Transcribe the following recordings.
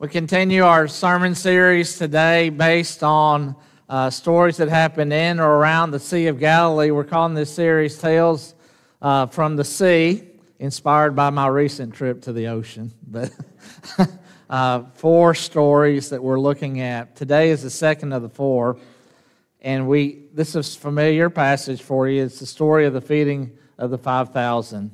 We continue our sermon series today based on stories that happened in or around the Sea of Galilee. We're calling this series Tales from the Sea, inspired by my recent trip to the ocean. But 4 stories that we're looking at. Today is the second of the 4, and this is a familiar passage for you. It's the story of the feeding of the 5,000.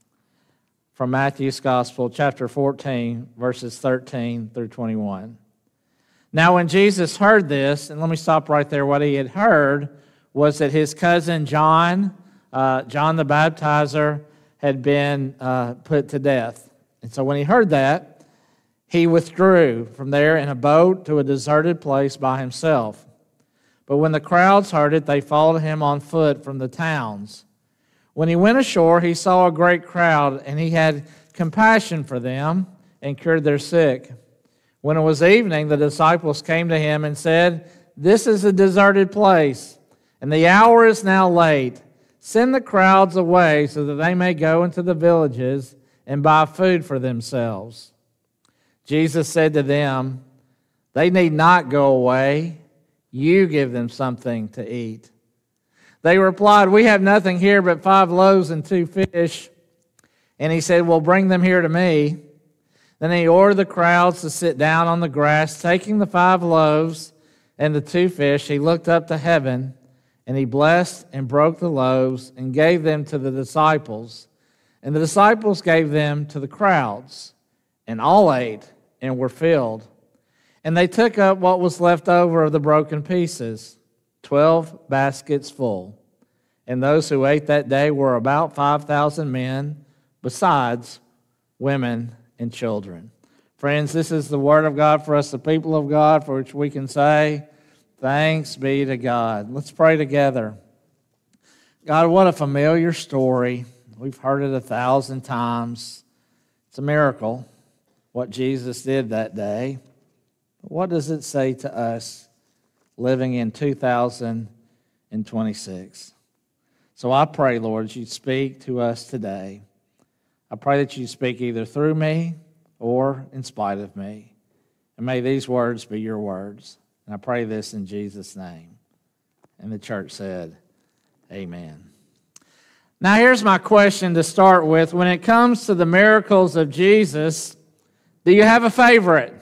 From Matthew's Gospel, chapter 14, verses 13 through 21. Now when Jesus heard this, and let me stop right there, what he had heard was that his cousin John the Baptizer, had been put to death. And so when he heard that, he withdrew from there in a boat to a deserted place by himself. But when the crowds heard it, they followed him on foot from the towns. When he went ashore, he saw a great crowd, and he had compassion for them and cured their sick. When it was evening, the disciples came to him and said, "This is a deserted place, and the hour is now late. Send the crowds away so that they may go into the villages and buy food for themselves." Jesus said to them, "They need not go away. You give them something to eat." They replied, "We have nothing here but 5 loaves and 2 fish. And he said, "Well, bring them here to me." Then he ordered the crowds to sit down on the grass. Taking the 5 loaves and the 2 fish, he looked up to heaven, and he blessed and broke the loaves and gave them to the disciples. And the disciples gave them to the crowds. And all ate and were filled. And they took up what was left over of the broken pieces, 12 baskets full. And those who ate that day were about 5,000 men, besides women and children. Friends, this is the word of God for us, the people of God, for which we can say, thanks be to God. Let's pray together. God, what a familiar story. We've heard it 1,000 times. It's a miracle, what Jesus did that day. But what does it say to us living in 2026? So I pray, Lord, that you speak to us today. I pray that you speak either through me or in spite of me. And may these words be your words. And I pray this in Jesus' name. And the church said, amen. Now here's my question to start with. When it comes to the miracles of Jesus, do you have a favorite?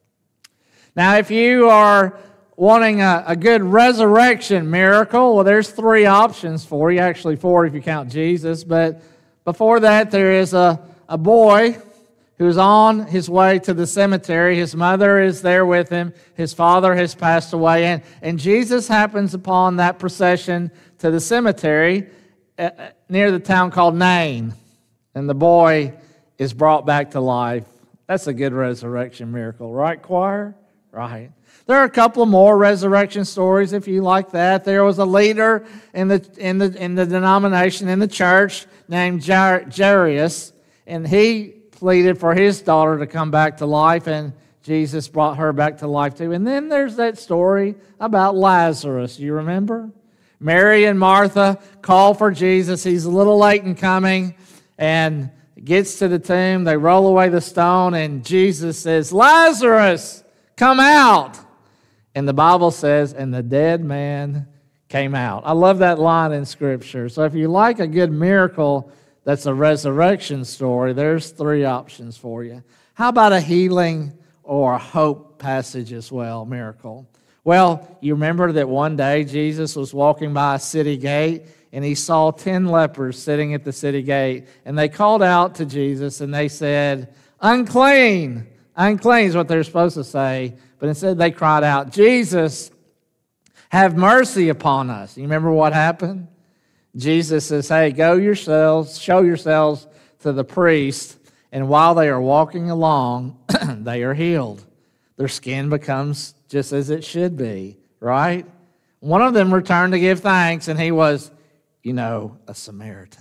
Now if you are wanting a good resurrection miracle, well, there's 3 options for you. Actually 4 if you count Jesus. But before that, there is a boy who's on his way to the cemetery. His mother is there with him. His father has passed away. And Jesus happens upon that procession to the cemetery near the town called Nain. And the boy is brought back to life. That's a good resurrection miracle, right, choir? Right. There are a couple more resurrection stories if you like that. There was a leader in the denomination, in the church, named Jairus, and he pleaded for his daughter to come back to life, and Jesus brought her back to life too. And then there's that story about Lazarus. You remember? Mary and Martha call for Jesus. He's a little late in coming, and gets to the tomb. They roll away the stone, and Jesus says, "Lazarus, come out." And the Bible says, and the dead man came out. I love that line in Scripture. So if you like a good miracle that's a resurrection story, there's 3 options for you. How about a healing or a hope passage as well, miracle? Well, you remember that one day Jesus was walking by a city gate, and he saw 10 lepers sitting at the city gate. And they called out to Jesus, and they said, "Unclean." Unclean is what they're supposed to say. But instead they cried out, "Jesus, have mercy upon us." You remember what happened? Jesus says, "Hey, go yourselves, show yourselves to the priest." And while they are walking along, they are healed. Their skin becomes just as it should be, right? One of them returned to give thanks, and he was, a Samaritan,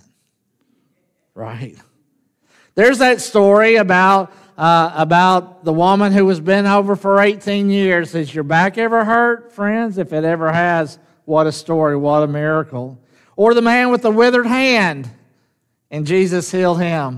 right? There's that story about the woman who was bent over for 18 years. Has your back ever hurt, friends? If it ever has, what a story, what a miracle. Or the man with the withered hand, and Jesus healed him.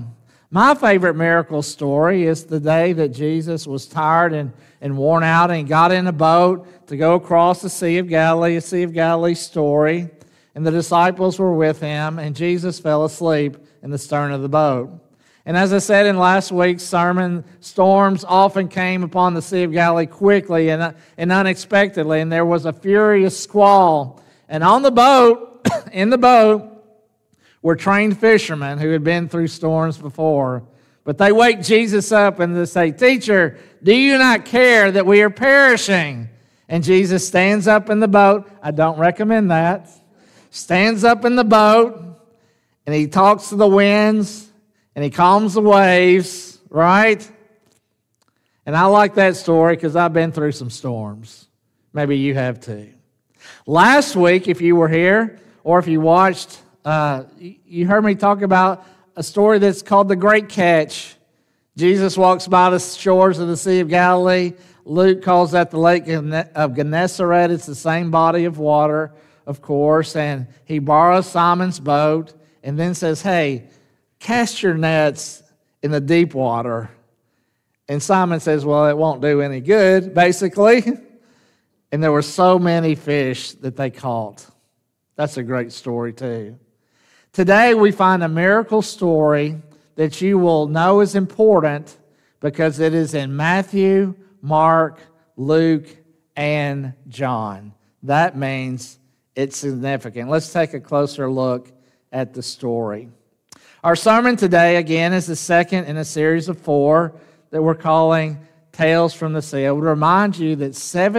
My favorite miracle story is the day that Jesus was tired and worn out, and he got in a boat to go across the Sea of Galilee, a Sea of Galilee story, and the disciples were with him, and Jesus fell asleep in the stern of the boat. And as I said in last week's sermon, storms often came upon the Sea of Galilee quickly and unexpectedly, and there was a furious squall. And on the boat, in the boat, were trained fishermen who had been through storms before. But they wake Jesus up and they say, "Teacher, do you not care that we are perishing?" And Jesus stands up in the boat. I don't recommend that. Stands up in the boat, and he talks to the winds, and he calms the waves, right? And I like that story because I've been through some storms. Maybe you have too. Last week, if you were here, or if you watched, you heard me talk about a story that's called The Great Catch. Jesus walks by the shores of the Sea of Galilee. Luke calls that the Lake of Gennesaret. It's the same body of water, of course. And he borrows Simon's boat and then says, "Hey, cast your nets in the deep water." And Simon says, "Well, it won't do any good," basically. And there were so many fish that they caught. That's a great story, too. Today, we find a miracle story that you will know is important because it is in Matthew, Mark, Luke, and John. That means it's significant. Let's take a closer look at the story. Our sermon today, again, is the second in a series of 4 that we're calling Tales from the Sea. I would remind you that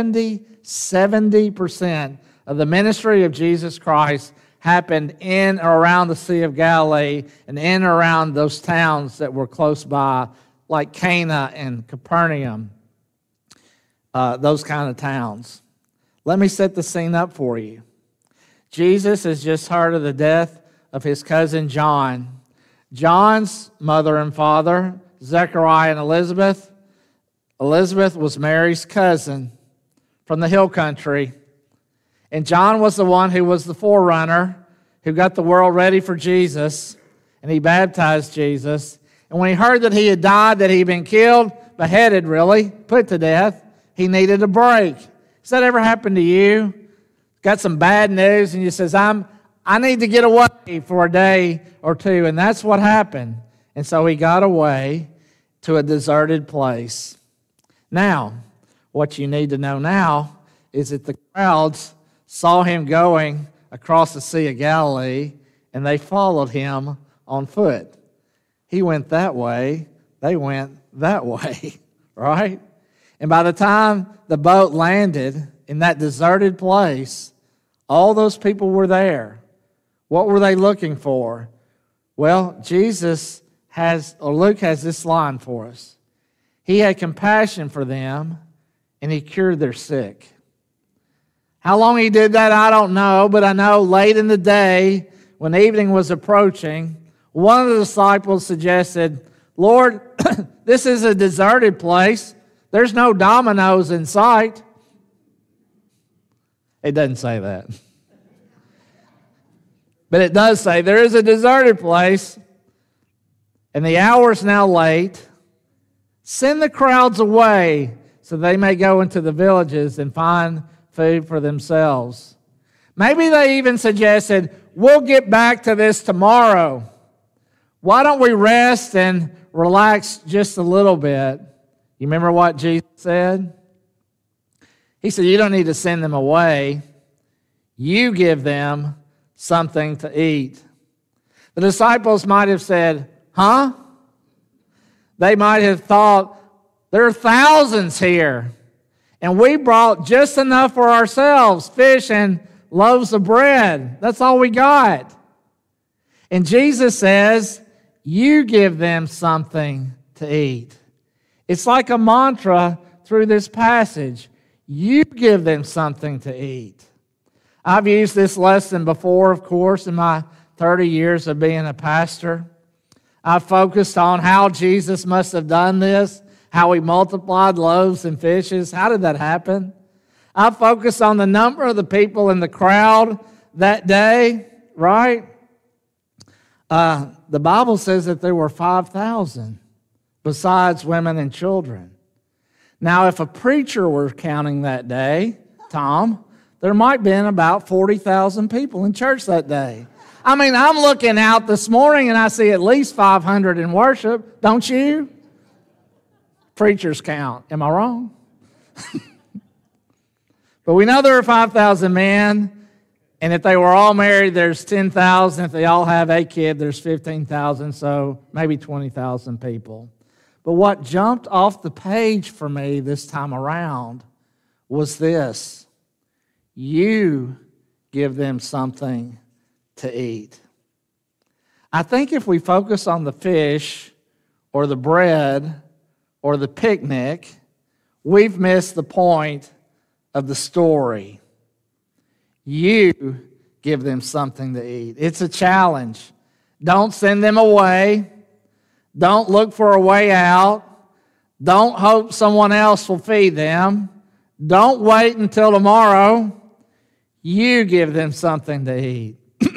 70% of the ministry of Jesus Christ happened in or around the Sea of Galilee and in or around those towns that were close by, like Cana and Capernaum, those kind of towns. Let me set the scene up for you. Jesus has just heard of the death of his cousin John. John's mother and father, Zechariah and Elizabeth. Elizabeth was Mary's cousin from the hill country. And John was the one who was the forerunner, who got the world ready for Jesus, and he baptized Jesus. And when he heard that he had died, that he'd been killed, beheaded really, put to death, he needed a break. Has that ever happened to you? Got some bad news, and you says, I need to get away for a day or two. And that's what happened. And so he got away to a deserted place. Now, what you need to know now is that the crowds saw him going across the Sea of Galilee, and they followed him on foot. He went that way, they went that way, right? And by the time the boat landed in that deserted place, all those people were there. What were they looking for? Well, Luke has this line for us. He had compassion for them, and he cured their sick. How long he did that, I don't know, but I know late in the day, when evening was approaching, one of the disciples suggested, "Lord, this is a deserted place. There's no dominoes in sight." It doesn't say that. But it does say there is a deserted place, and the hour's now late. Send the crowds away so they may go into the villages and find food for themselves. Maybe they even suggested, "We'll get back to this tomorrow. Why don't we rest and relax just a little bit?" You remember what Jesus said? He said, "You don't need to send them away. You give them something to eat." The disciples might have said, "Huh?" They might have thought, "There are thousands here, and we brought just enough for ourselves, fish and loaves of bread. That's all we got." And Jesus says, "You give them something to eat." It's like a mantra through this passage. You give them something to eat. I've used this lesson before, of course, in my 30 years of being a pastor. I've focused on how Jesus must have done this, how he multiplied loaves and fishes. How did that happen? I've focused on the number of the people in the crowd that day, right? The Bible says that there were 5,000 besides women and children. Now, if a preacher were counting that day, Tom, there might have been about 40,000 people in church that day. I mean, I'm looking out this morning and I see at least 500 in worship. Don't you? Preachers count. Am I wrong? But we know there are 5,000 men, and if they were all married, there's 10,000. If they all have a kid, there's 15,000, so maybe 20,000 people. But what jumped off the page for me this time around was this: you give them something to eat. I think if we focus on the fish or the bread or the picnic, we've missed the point of the story. You give them something to eat. It's a challenge. Don't send them away. Don't look for a way out. Don't hope someone else will feed them. Don't wait until tomorrow. You give them something to eat.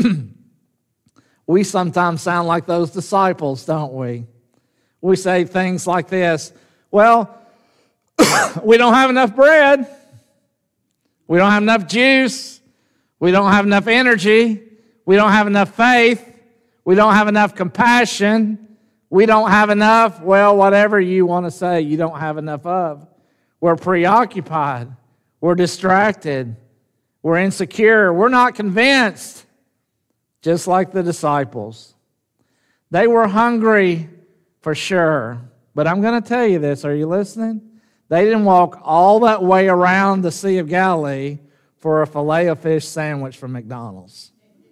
We sometimes sound like those disciples, don't we? We say things like this: well, we don't have enough bread. We don't have enough juice. We don't have enough energy. We don't have enough faith. We don't have enough compassion. We don't have enough, well, whatever you want to say, you don't have enough of. We're preoccupied. We're distracted. We're insecure. We're not convinced. Just like the disciples. They were hungry for sure. But I'm going to tell you this. Are you listening? They didn't walk all that way around the Sea of Galilee for a Filet-O-Fish sandwich from McDonald's.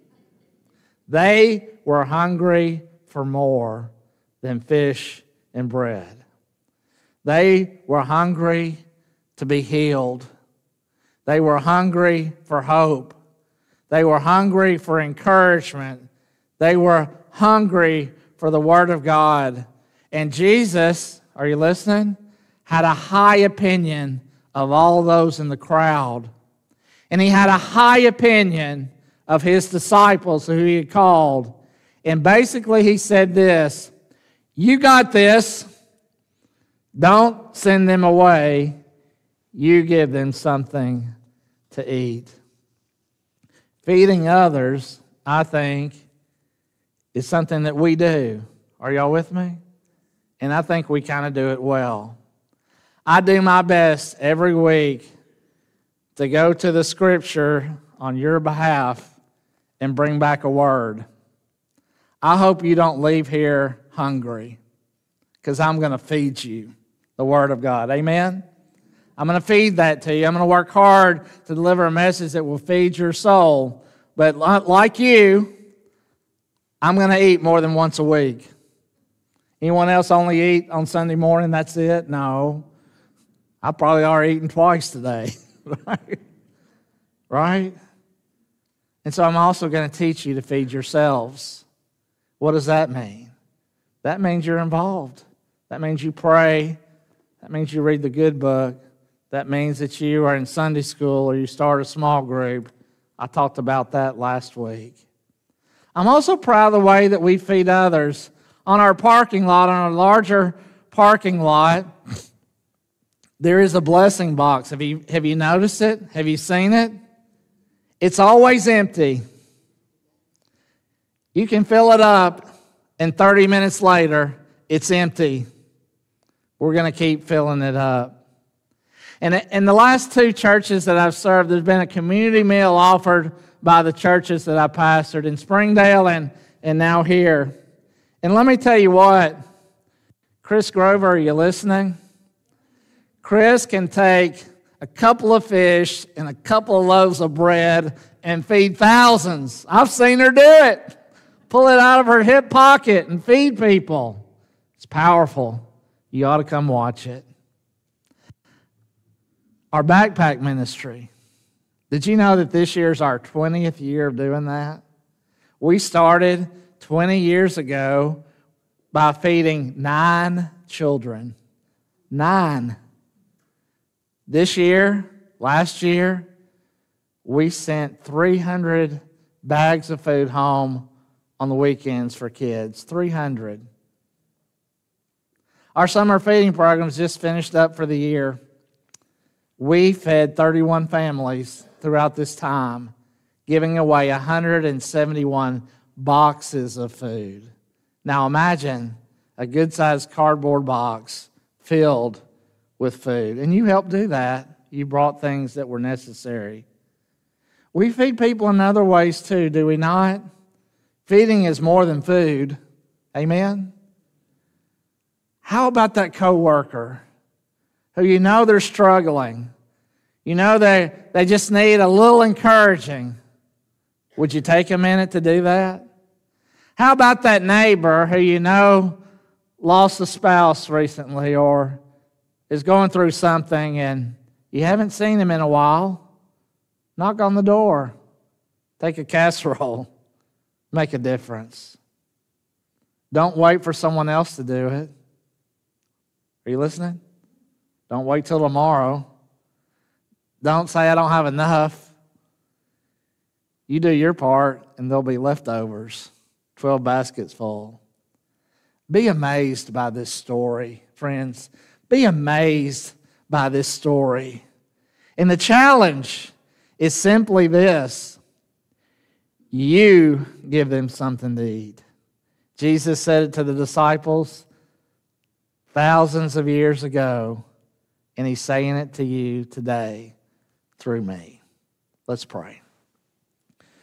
They were hungry for more than fish and bread. They were hungry to be healed. They were hungry for hope. They were hungry for encouragement. They were hungry for the Word of God. And Jesus, are you listening, had a high opinion of all those in the crowd. And he had a high opinion of his disciples who he had called. And basically he said this: you got this. Don't send them away. You give them something to eat. Feeding others, I think, is something that we do. Are y'all with me? And I think we kind of do it well. I do my best every week to go to the Scripture on your behalf and bring back a word. I hope you don't leave here hungry, because I'm going to feed you the Word of God. Amen? I'm going to feed that to you. I'm going to work hard to deliver a message that will feed your soul. But like you, I'm going to eat more than once a week. Anyone else only eat on Sunday morning? That's it? No. I probably are eating twice today. Right? And so I'm also going to teach you to feed yourselves. What does that mean? That means you're involved. That means you pray. That means you read the good book. That means that you are in Sunday school or you start a small group. I talked about that last week. I'm also proud of the way that we feed others. On our parking lot, on our larger parking lot, there is a blessing box. Have you noticed it? Have you seen it? It's always empty. You can fill it up, and 30 minutes later, it's empty. We're going to keep filling it up. And in the last two churches that I've served, there's been a community meal offered by the churches that I pastored in Springdale and now here. And let me tell you what, Chris Grover, are you listening? Chris can take a couple of fish and a couple of loaves of bread and feed thousands. I've seen her do it. Pull it out of her hip pocket and feed people. It's powerful. You ought to come watch it. Our backpack ministry. Did you know that this year is our 20th year of doing that? We started 20 years ago by feeding 9 children. 9. This year, last year, we sent 300 bags of food home on the weekends for kids. 300. Our summer feeding program's just finished up for the year. We fed 31 families throughout this time, giving away 171 boxes of food. Now imagine a good-sized cardboard box filled with food. And you helped do that. You brought things that were necessary. We feed people in other ways too, do we not? Feeding is more than food. Amen? How about that coworker who you know they're struggling? You know they just need a little encouraging. Would you take a minute to do that? How about that neighbor who you know lost a spouse recently or is going through something and you haven't seen him in a while? Knock on the door. Take a casserole. Make a difference. Don't wait for someone else to do it. Are you listening? Don't wait till tomorrow. Don't say, I don't have enough. You do your part, and there'll be leftovers. 12 baskets full. Be amazed by this story, friends. Be amazed by this story. And the challenge is simply this. You give them something to eat. Jesus said it to the disciples thousands of years ago, and he's saying it to you today through me. Let's pray.